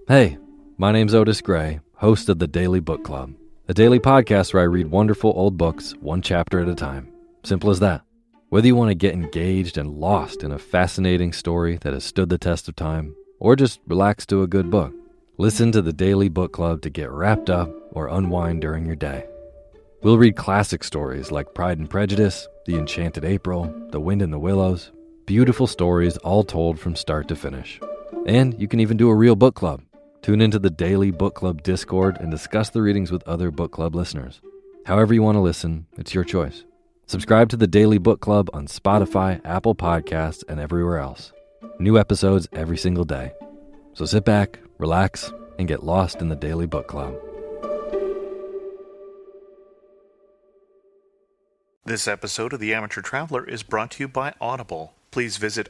Hey, my name's Otis Gray, host of the Daily Book Club, a daily podcast where I read wonderful old books one chapter at a time. Simple as that. Whether you want to get engaged and lost in a fascinating story that has stood the test of time, or just relax to a good book, listen to the Daily Book Club to get wrapped up or unwind during your day. We'll read classic stories like Pride and Prejudice, The Enchanted April, The Wind in the Willows, beautiful stories all told from start to finish. And you can even do a real book club. Tune into the Daily Book Club Discord and discuss the readings with other book club listeners. However you want to listen, it's your choice. Subscribe to the Daily Book Club on Spotify, Apple Podcasts, and everywhere else. New episodes every single day. So sit back, relax, and get lost in the Daily Book Club. This episode of The Amateur Traveler is brought to you by Audible. Please visit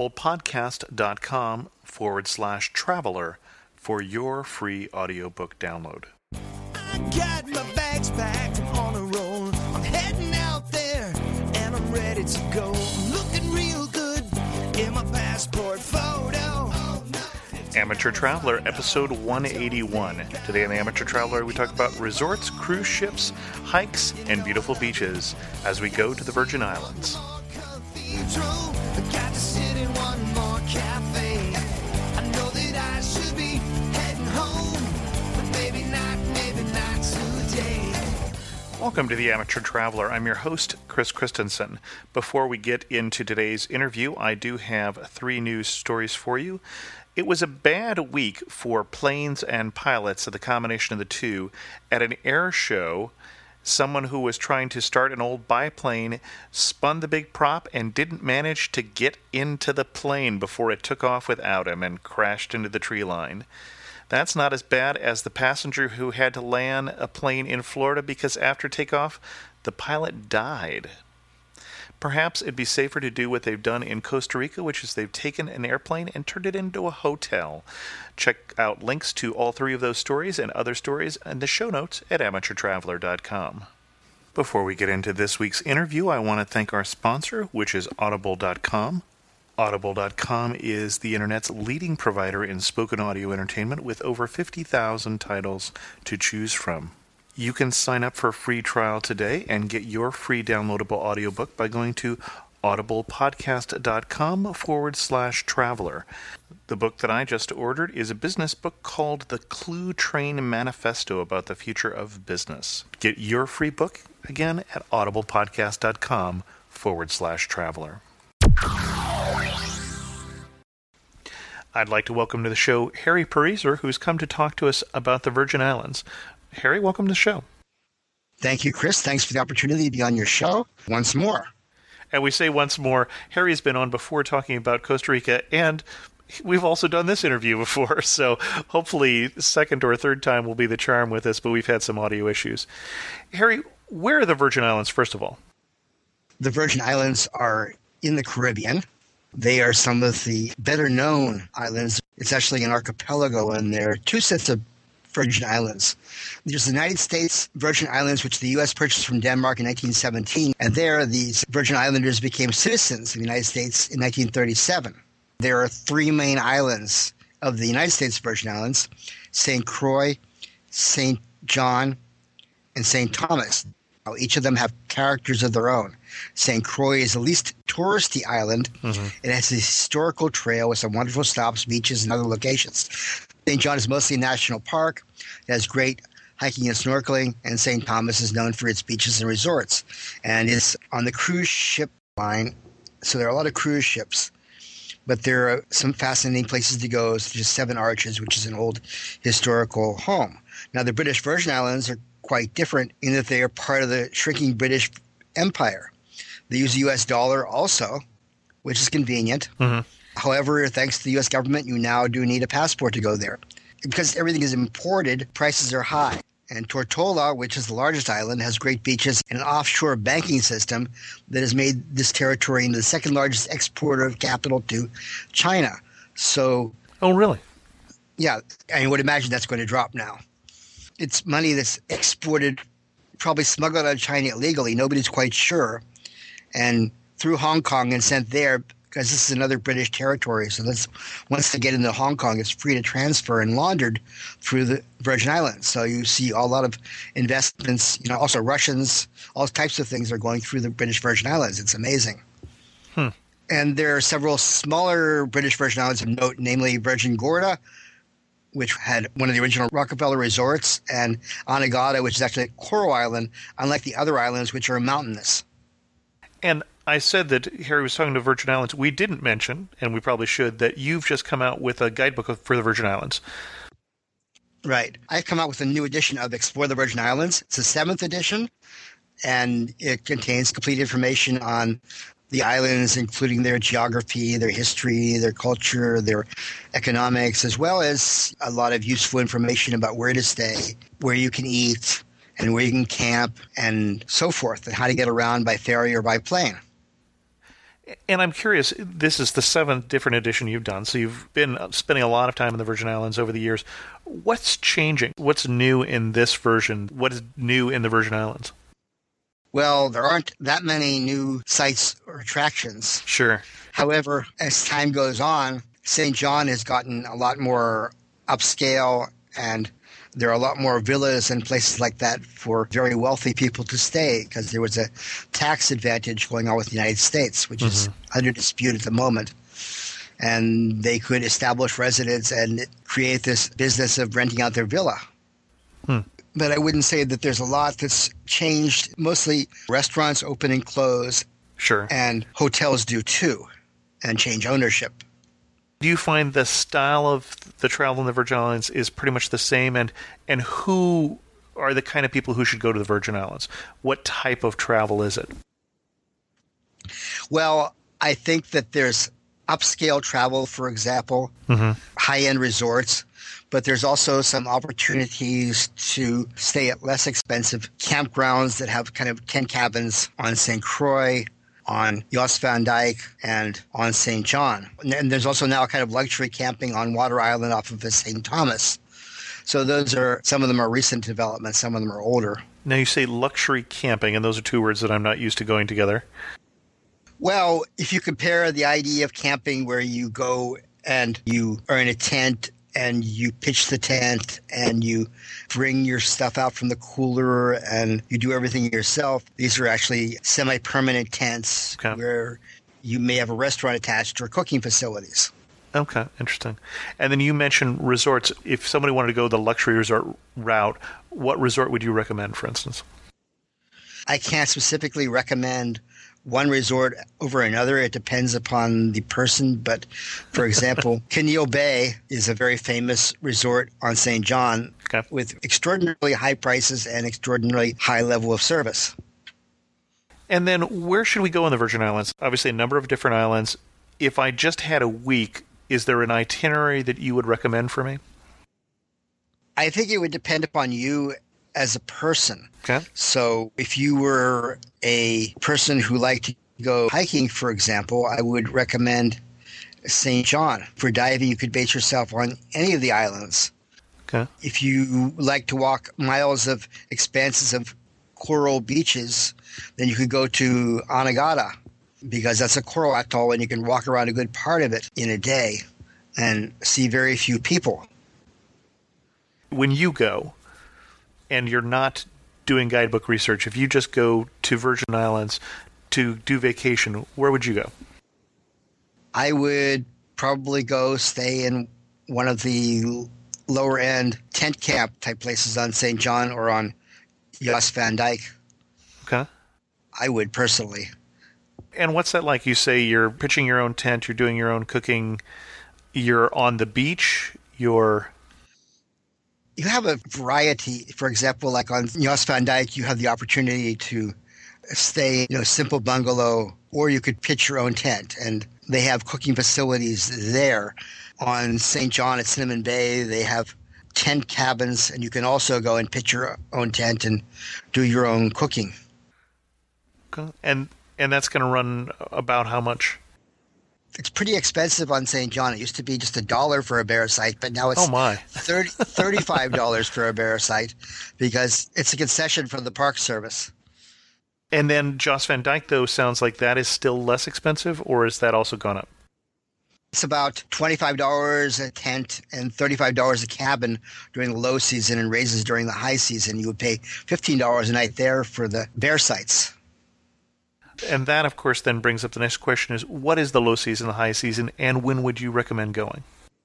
audiblepodcast.com/traveler for your free audiobook download. I got my bags packed, I'm on a roll. I'm heading out there, and I'm ready to go. I'm looking real good in my passport photo. Amateur Traveler, episode 181. Today on The Amateur Traveler, we talk about resorts, cruise ships, hikes, and beautiful beaches as we go to the Virgin Islands. Got to sit in one more cafe. I know that I should be heading home, but maybe not today. Welcome to The Amateur Traveler. I'm your host, Chris Christensen. Before we get into today's interview, I do have 3 news stories for you. It was a bad week for planes and pilots, the combination of the two. At an air show, someone who was trying to start an old biplane spun the big prop and didn't manage to get into the plane before it took off without him and crashed into the tree line. That's not as bad as the passenger who had to land a plane in Florida because after takeoff, the pilot died. Perhaps it'd be safer to do what they've done in Costa Rica, which is they've taken an airplane and turned it into a hotel. Check out links to all 3 of those stories and other stories in the show notes at amateurtraveler.com. Before we get into this week's interview, I want to thank our sponsor, which is audible.com. Audible.com is the internet's leading provider in spoken audio entertainment with over 50,000 titles to choose from. You can sign up for a free trial today and get your free downloadable audiobook by going to audiblepodcast.com/traveler. The book that I just ordered is a business book called The Clue Train Manifesto about the future of business. Get your free book again at audiblepodcast.com/traveler. I'd like to welcome to the show Harry Pariser, who's come to talk to us about the Virgin Islands. Harry, welcome to the show. Thank you, Chris. Thanks for the opportunity to be on your show once more. And we say once more, Harry's been on before talking about Costa Rica, and we've also done this interview before, so hopefully second or third time will be the charm with us, but we've had some audio issues. Harry, where are the Virgin Islands, first of all? The Virgin Islands are in the Caribbean. They are some of the better-known islands. It's actually an archipelago, and there are 2 sets of Virgin Islands. There's the United States Virgin Islands, which the U.S. purchased from Denmark in 1917, and there these Virgin Islanders became citizens of the United States in 1937. There are 3 main islands of the United States Virgin Islands: St. Croix, St. John, and St. Thomas. Now, each of them have characters of their own. St. Croix is the least touristy island. Mm-hmm. It has a historical trail with some wonderful stops, beaches, and other locations. St. John is mostly a national park. It has great hiking and snorkeling, and St. Thomas is known for its beaches and resorts. And it's on the cruise ship line, so there are a lot of cruise ships. But there are some fascinating places to go, such as Seven Arches, which is an old historical home. Now, the British Virgin Islands are quite different in that they are part of the shrinking British Empire. They use the U.S. dollar also, which is convenient. Mm-hmm. However, thanks to the U.S. government, you now do need a passport to go there. Because everything is imported, prices are high. And Tortola, which is the largest island, has great beaches and an offshore banking system that has made this territory into the second largest exporter of capital to China. So, oh, really? Yeah, I would imagine that's going to drop now. It's money that's exported, probably smuggled out of China illegally. Nobody's quite sure. And through Hong Kong and sent there, because this is another British territory. So once they get into Hong Kong, it's free to transfer and laundered through the Virgin Islands. So you see a lot of investments, also Russians, all types of things are going through the British Virgin Islands. It's amazing. And there are several smaller British Virgin Islands of note, namely Virgin Gorda, which had one of the original Rockefeller resorts, and Anegada, which is actually a coral island, unlike the other islands, which are mountainous. And I said that Harry was talking to Virgin Islands. We didn't mention, and we probably should, that you've just come out with a guidebook for the Virgin Islands. Right. I've come out with a new edition of Explore the Virgin Islands. It's the 7th edition, and it contains complete information on the islands, including their geography, their history, their culture, their economics, as well as a lot of useful information about where to stay, where you can eat, and where you can camp, and so forth, and how to get around by ferry or by plane. And I'm curious, this is the 7th different edition you've done, so you've been spending a lot of time in the Virgin Islands over the years. What's changing? What's new in this version? What is new in the Virgin Islands? Well, there aren't that many new sites or attractions. Sure. However, as time goes on, St. John has gotten a lot more upscale, and there are a lot more villas and places like that for very wealthy people to stay, because there was a tax advantage going on with the United States, which is under dispute at the moment. And they could establish residence and create this business of renting out their villa. But I wouldn't say that there's a lot that's changed. Mostly restaurants open and close. Sure. And hotels do too, and change ownership. Do you find the style of the travel in the Virgin Islands is pretty much the same? And who are the kind of people who should go to the Virgin Islands? What type of travel is it? Well, I think that there's upscale travel, for example, high-end resorts. But there's also some opportunities to stay at less expensive campgrounds that have kind of tent cabins on St. Croix, on Jost Van Dyke, and on St. John. And there's also now kind of luxury camping on Water Island off of St. Thomas. So some of them are recent developments, some of them are older. Now you say luxury camping, and those are two words that I'm not used to going together. Well, if you compare the idea of camping where you go and you are in a tent and you pitch the tent and you bring your stuff out from the cooler and you do everything yourself. These are actually semi-permanent tents where you may have a restaurant attached or cooking facilities. Okay, interesting. And then you mentioned resorts. If somebody wanted to go the luxury resort route, what resort would you recommend, for instance? I can't specifically recommend one resort over another. It depends upon the person. But, for example, Kineo Bay is a very famous resort on St. John with extraordinarily high prices and extraordinarily high level of service. And then where should we go in the Virgin Islands? Obviously, a number of different islands. If I just had a week, is there an itinerary that you would recommend for me? I think it would depend upon you as a person. Okay. So if you were a person who liked to go hiking, for example, I would recommend St. John. For diving, you could base yourself on any of the islands. Okay. If you like to walk miles of expanses of coral beaches, then you could go to Anegada, because that's a coral atoll and you can walk around a good part of it in a day and see very few people. When you go and you're not doing guidebook research, if you just go to Virgin Islands to do vacation, where would you go? I would probably go stay in one of the lower end tent camp type places on St. John or on Jost Van Dyke. Okay. I would personally. And what's that like? You say you're pitching your own tent, you're doing your own cooking, you're on the beach, You have a variety. For example, like on Jost Van Dyke, you have the opportunity to stay in a simple bungalow, or you could pitch your own tent, and they have cooking facilities there. On St. John at Cinnamon Bay, they have tent cabins, and you can also go and pitch your own tent and do your own cooking. Okay. And that's going to run about how much? It's pretty expensive on St. John. It used to be just $1 for a bear site, but now it's $35 for a bear site because it's a concession from the Park Service. And then Jost Van Dyke, though, sounds like that is still less expensive, or is that also gone up? It's about $25 a tent and $35 a cabin during the low season, and raises during the high season. You would pay $15 a night there for the bear sites. And that, of course, then brings up the next question is, what is the low season, the high season, and when would you recommend going?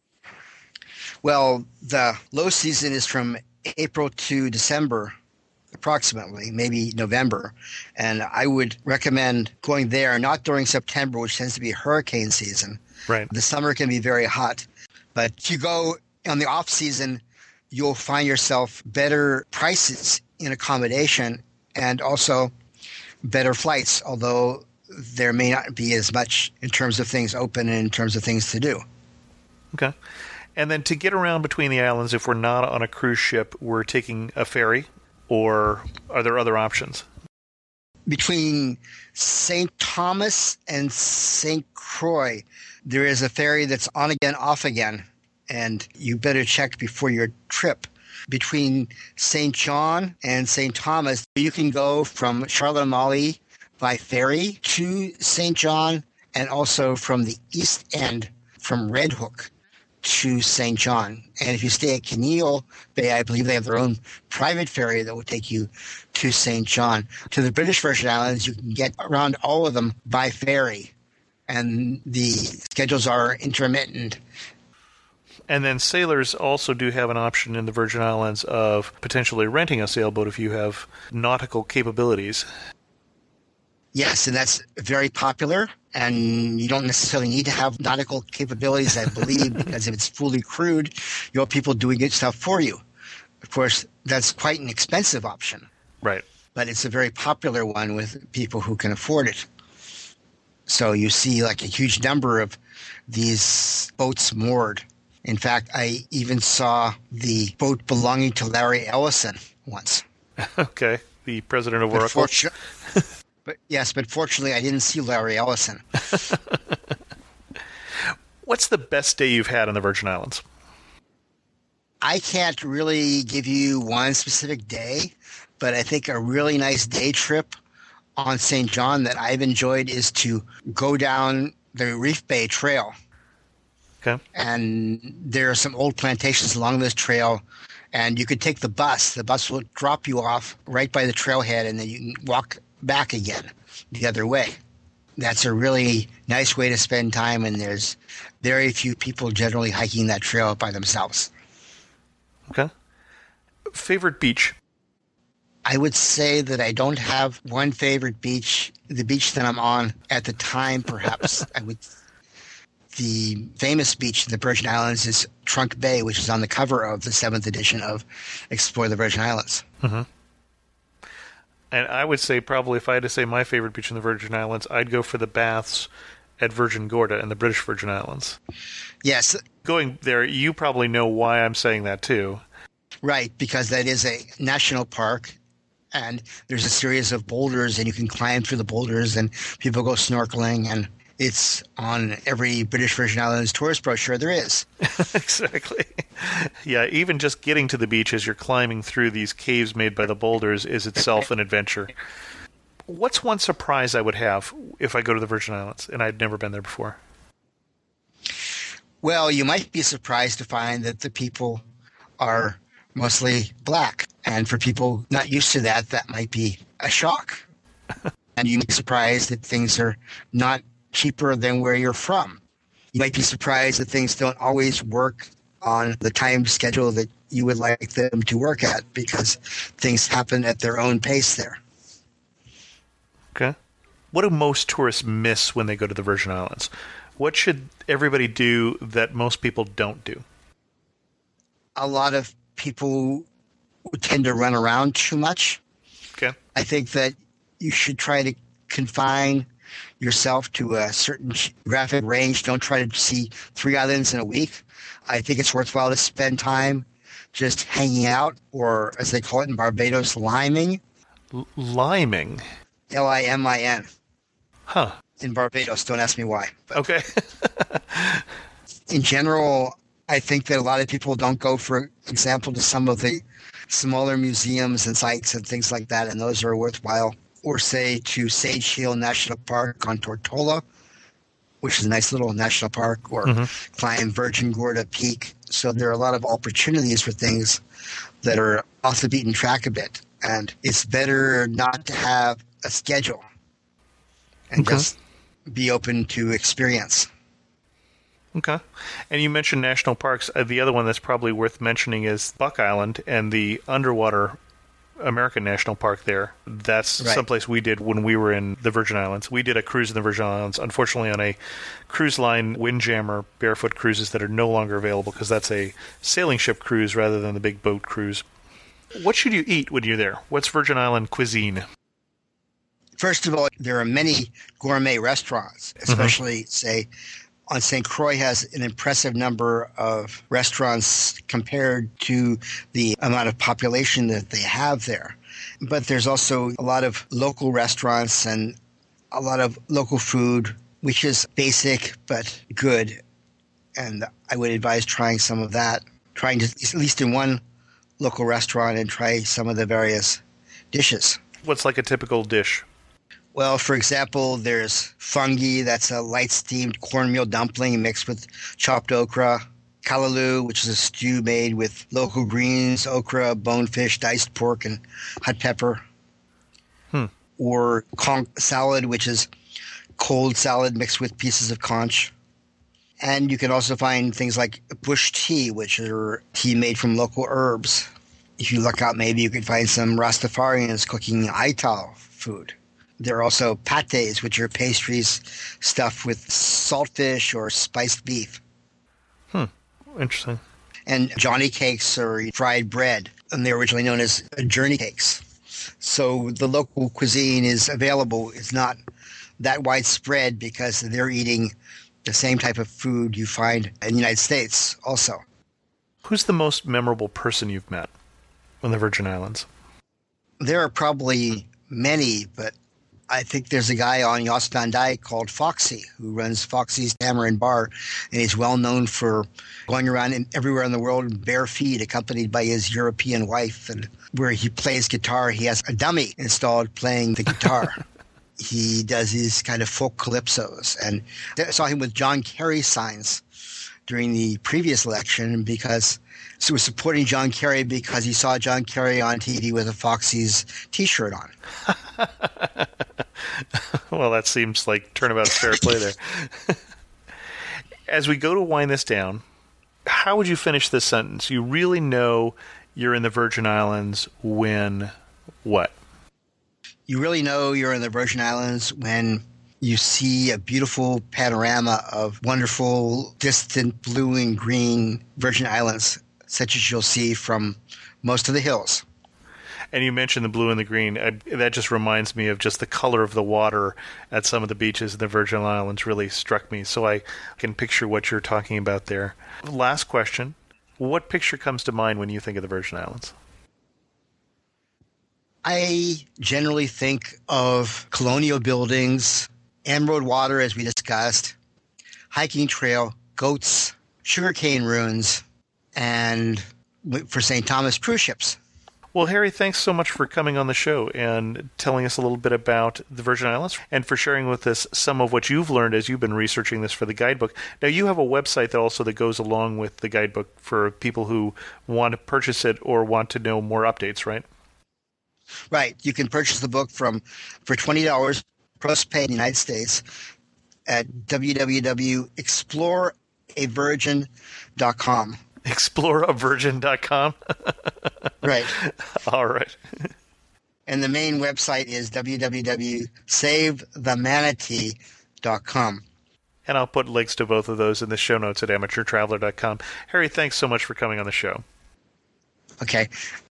Well, the low season is from April to December, approximately, maybe November. And I would recommend going there, not during September, which tends to be hurricane season. Right. The summer can be very hot. But if you go on the off season, you'll find yourself better prices in accommodation and also better flights, although there may not be as much in terms of things open and in terms of things to do. Okay. And then to get around between the islands, if we're not on a cruise ship, we're taking a ferry, or are there other options? Between St. Thomas and St. Croix, there is a ferry that's on again, off again, and you better check before your trip. Between St. John and St. Thomas, you can go from Charlotte-Amalie by ferry to St. John, and also from the east end from Red Hook to St. John. And if you stay at Kinneil Bay, I believe they have their own private ferry that will take you to St. John. To the British Virgin Islands, you can get around all of them by ferry, and the schedules are intermittent. And then sailors also do have an option in the Virgin Islands of potentially renting a sailboat if you have nautical capabilities. Yes, and that's very popular, and you don't necessarily need to have nautical capabilities, I believe, because if it's fully crewed, you'll have people doing good stuff for you. Of course, that's quite an expensive option. Right. But it's a very popular one with people who can afford it. So you see like a huge number of these boats moored. In fact, I even saw the boat belonging to Larry Ellison once. Okay, the president of Oracle. But fortunately, I didn't see Larry Ellison. What's the best day you've had on the Virgin Islands? I can't really give you one specific day, but I think a really nice day trip on St. John that I've enjoyed is to go down the Reef Bay Trail. Okay. And there are some old plantations along this trail, and you could take the bus. The bus will drop you off right by the trailhead, and then you can walk back again the other way. That's a really nice way to spend time, and there's very few people generally hiking that trail by themselves. Okay. Favorite beach? I would say that I don't have one favorite beach. The beach that I'm on at the time, perhaps, the famous beach in the Virgin Islands is Trunk Bay, which is on the cover of the 7th edition of Explore the Virgin Islands. Mm-hmm. And I would say probably if I had to say my favorite beach in the Virgin Islands, I'd go for the baths at Virgin Gorda in the British Virgin Islands. Yes. Going there, you probably know why I'm saying that too. Right, because that is a national park, and there's a series of boulders, and you can climb through the boulders, and people go snorkeling, and it's on every British Virgin Islands tourist brochure there is. Exactly. Yeah, even just getting to the beach as you're climbing through these caves made by the boulders is itself an adventure. What's one surprise I would have if I go to the Virgin Islands and I'd never been there before? Well, you might be surprised to find that the people are mostly black. And for people not used to that, that might be a shock. And you might be surprised that things are not cheaper than where you're from. You might be surprised that things don't always work on the time schedule that you would like them to work at, because things happen at their own pace there. Okay. What do most tourists miss when they go to the Virgin Islands? What should everybody do that most people don't do? A lot of people tend to run around too much. Okay. I think that you should try to confine yourself to a certain geographic range. Don't try to see 3 islands in a week. I think it's worthwhile to spend time just hanging out, or as they call it in Barbados, liming. Liming? Limin. Huh. In Barbados. Don't ask me why. Okay. In general, I think that a lot of people don't go, for example, to some of the smaller museums and sites and things like that, and those are worthwhile or say to Sage Hill National Park on Tortola, which is a nice little national park, or climb Virgin Gorda Peak. So there are a lot of opportunities for things that are off the beaten track a bit. And it's better not to have a schedule and just be open to experience. Okay. And you mentioned national parks. The other one that's probably worth mentioning is Buck Island and the underwater American National Park there. That's someplace we did when we were in the Virgin Islands. We did a cruise in the Virgin Islands, unfortunately on a cruise line, Windjammer barefoot cruises that are no longer available because that's a sailing ship cruise rather than the big boat cruise. What should you eat when you're there? What's Virgin Island cuisine? First of all, there are many gourmet restaurants, especially, say, on St. Croix has an impressive number of restaurants compared to the amount of population that they have there. But there's also a lot of local restaurants and a lot of local food, which is basic but good. And I would advise trying some of that, trying to, at least in one local restaurant, and try some of the various dishes. What's like a typical dish? Well, for example, there's fungi. That's a light-steamed cornmeal dumpling mixed with chopped okra. Callaloo, which is a stew made with local greens, okra, bonefish, diced pork, and hot pepper. Or conch salad, which is cold salad mixed with pieces of conch. And you can also find things like bush tea, which are tea made from local herbs. If you look out, maybe you can find some Rastafarians cooking Aital food. There are also pâtés, which are pastries stuffed with saltfish or spiced beef. Interesting. And Johnny cakes are fried bread, and they're originally known as journey cakes. So the local cuisine is available. It's not that widespread because they're eating the same type of food you find in the United States also. Who's the most memorable person you've met on the Virgin Islands? There are probably many, but I think there's a guy on Jost Van Dyke called Foxy who runs Foxy's Tamarind Bar, and he's well known for going around everywhere in the world in bare feet, accompanied by his European wife. And where he plays guitar, he has a dummy installed playing the guitar. He does these kind of folk calypsos, and I saw him with John Kerry signs during the previous election because he was supporting John Kerry because he saw John Kerry on TV with a Foxy's T-shirt on. Well, that seems like turnabout fair play there. As we go to wind this down, how would you finish this sentence? You really know you're in the Virgin Islands when what? You really know you're in the Virgin Islands when you see a beautiful panorama of wonderful, distant blue and green Virgin Islands, such as you'll see from most of the hills. And you mentioned the blue and the green. That just reminds me of just the color of the water at some of the beaches in the Virgin Islands really struck me. So I can picture what you're talking about there. Last question. What picture comes to mind when you think of the Virgin Islands? I generally think of colonial buildings, emerald water, as we discussed, hiking trail, goats, sugarcane ruins, and for St. Thomas, cruise ships. Well, Harry, thanks so much for coming on the show and telling us a little bit about the Virgin Islands and for sharing with us some of what you've learned as you've been researching this for the guidebook. Now, you have a website that goes along with the guidebook for people who want to purchase it or want to know more updates, right? Right. You can purchase the book for $20 post-pay in the United States at www.exploreavirgin.com. Exploreavirgin.com? Right. All right. And the main website is www.savethemanatee.com. And I'll put links to both of those in the show notes at amateurtraveler.com. Harry, thanks so much for coming on the show. Okay.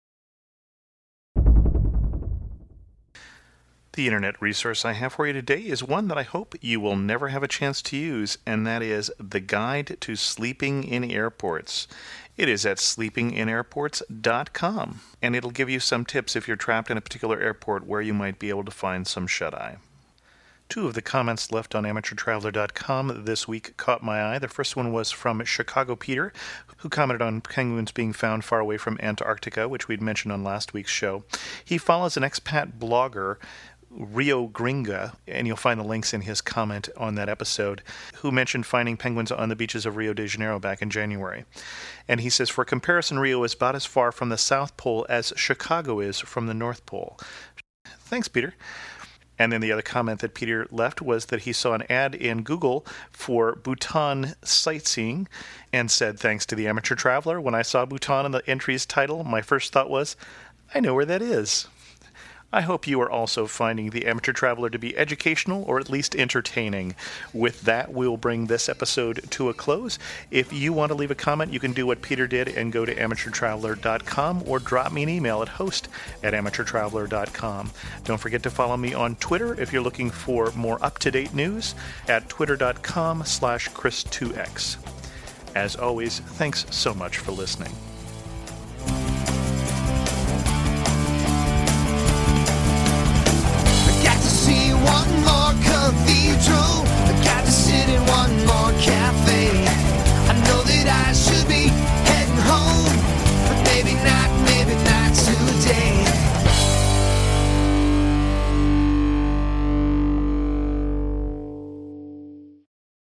The internet resource I have for you today is one that I hope you will never have a chance to use, and that is The Guide to Sleeping in Airports. It is at sleepinginairports.com, and it'll give you some tips if you're trapped in a particular airport where you might be able to find some shut-eye. Two of the comments left on amateurtraveler.com this week caught my eye. The first one was from Chicago Peter, who commented on penguins being found far away from Antarctica, which we'd mentioned on last week's show. He follows an expat blogger Rio Gringa, and you'll find the links in his comment on that episode, who mentioned finding penguins on the beaches of Rio de Janeiro back in January. And he says, for comparison, Rio is about as far from the South Pole as Chicago is from the North Pole. Thanks, Peter. And then the other comment that Peter left was that he saw an ad in Google for Bhutan sightseeing and said, thanks to the Amateur Traveler, when I saw Bhutan in the entry's title, my first thought was, I know where that is. I hope you are also finding the Amateur Traveler to be educational or at least entertaining. With that, we'll bring this episode to a close. If you want to leave a comment, you can do what Peter did and go to amateurtraveler.com or drop me an email at host@amateurtraveler.com. Don't forget to follow me on Twitter if you're looking for more up-to-date news at twitter.com/Chris2X. As always, thanks so much for listening. One more cathedral, I got to sit in one more cafe. I know that I